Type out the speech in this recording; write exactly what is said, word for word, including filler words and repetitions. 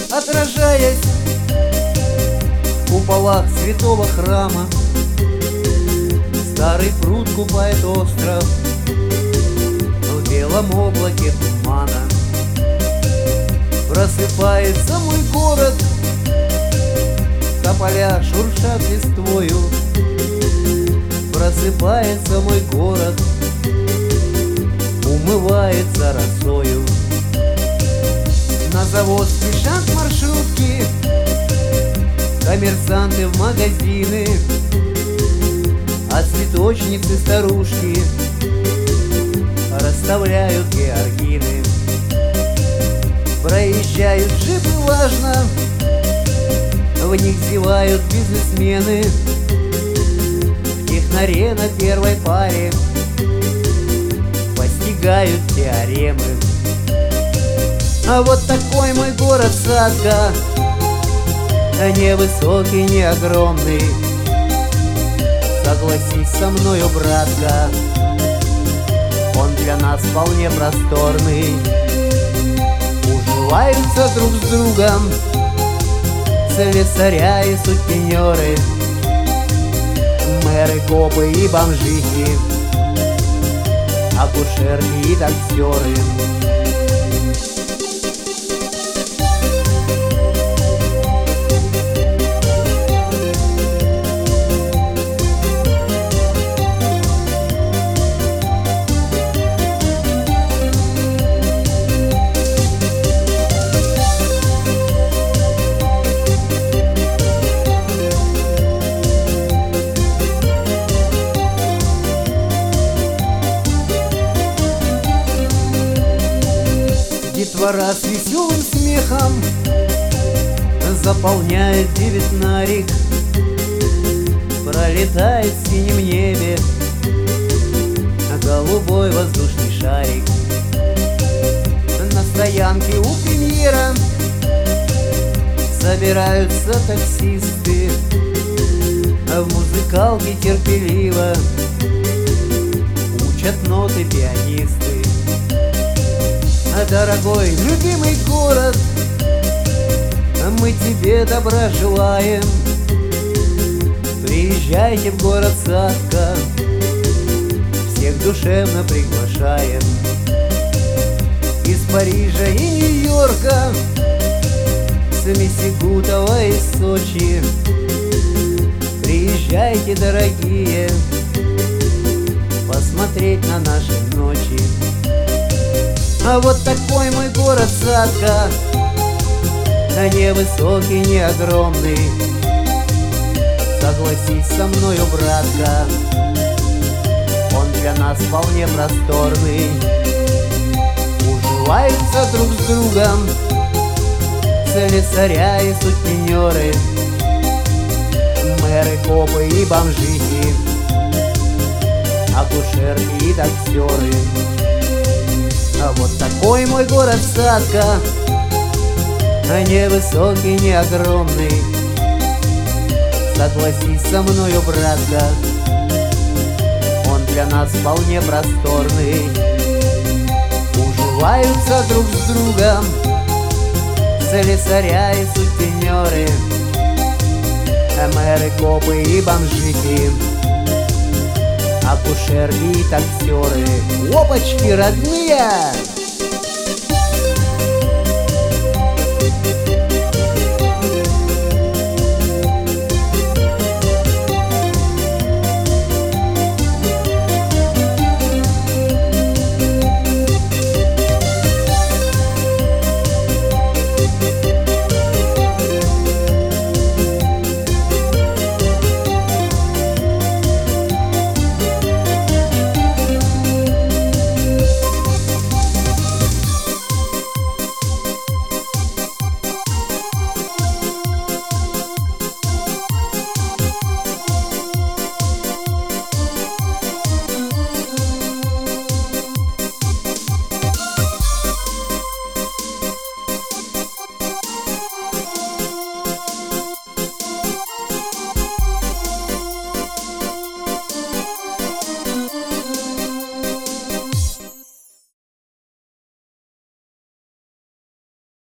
отражаясь в куполах святого храма. Старый пруд купает остров в белом облаке тумана. Просыпается мой город, тополя шуршат листвою. Просыпается мой город, умывается росою. На завод спешат маршрутки, коммерсанты в магазины, а цветочницы старушки расставляют георгины. Проезжают джипы важно, в них зевают бизнесмены. В технаре на первой паре постигают теоремы. А вот такой мой город Сатка, не высокий, не огромный. Согласись со мною, братка, он для нас вполне просторный. Уживаются друг с другом слесаря и сутенеры, мэры, копы и бомжихи, акушерки и таксеры. Детвора с веселым смехом заполняет девятнарик. Пролетает в синем небе голубой воздушный шарик. На стоянке у премьера собираются таксисты, а в музыкалке терпеливо учат ноты пианисты. Дорогой, любимый город, мы тебе добра желаем. Приезжайте в город Сатка, всех душевно приглашаем. Из Парижа и Нью-Йорка, с Миссигутова и Сочи. Приезжайте, дорогие, посмотреть на наши ночи. А вот такой мой город Сатка, не высокий, не огромный. Согласись со мною, братка, он для нас вполне просторный. Уживаются друг с другом слесаря и сутенеры, мэры, копы и бомжихи, акушерки и таксеры. А вот такой мой город Сатка, не высокий, не огромный. Согласись со мною, братка, он для нас вполне просторный. Уживаются друг с другом слесаря и сутенеры, мэры, копы и бомжики, акушерки и таксеры. Опачки, родные!